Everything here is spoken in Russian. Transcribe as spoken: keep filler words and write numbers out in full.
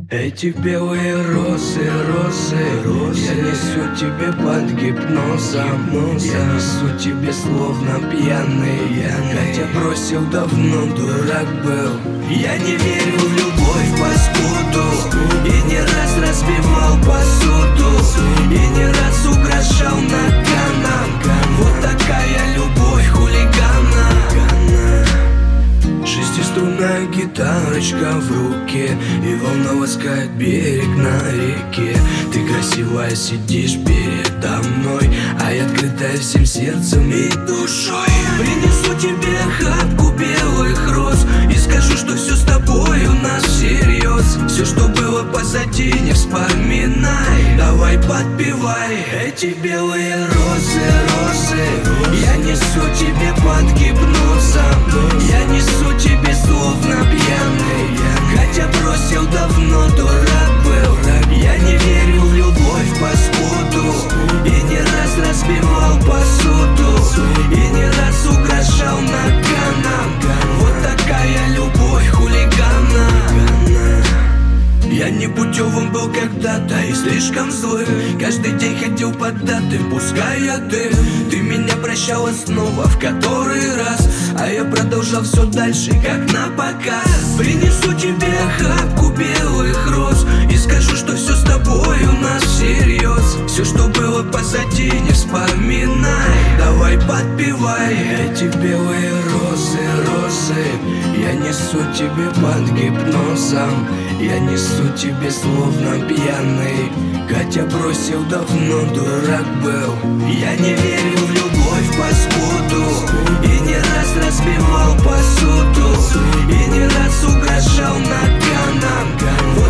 Эти белые розы, розы, розы, я несу тебе под гипнозом, я несу тебе словно пьяный, хотя бросил давно, дурак был. Я не верил в любовь, паскуду, и не раз разбивал посуду, и не раз угрожал наганом. Вот такая любовь хулигана. Шестиструнная гитарочка в руке, и волна ласкает берег на реке. Ты красивая сидишь передо мной, а я открытая всем сердцем и душой. Принесу тебе охапку белых роз и скажу, что все с тобой у нас всерьез. Все, что было позади, не вспоминай, давай подпевай. Эти белые розы, розы, я несу тебе под гипнозом, я несу тебе словно пьяный, хотя бросил давно, дурак был. Я не верил в любовь, паскуду, и не раз разбивал посуду, и не раз угрожал наганом. Вот такая любовь хулигана. Я непутевым был когда-то и слишком злым, каждый день ходил под даты, пуская дым. Ты меня прощала снова в который раз, а я продолжал все дальше, как на показ. Принесу тебе охапку белых роз и скажу, что все с тобой у нас всерьез. Все, что было позади, не вспоминай, давай подпевай. Эти белые розы, розы, я несу тебе под гипнозом, я несу тебе словно пьяный, хотя бросил давно, дурак был. Я не верил в любовь, паскуду, и не раз разбивал посуду, и не раз угрожал наганом. Вот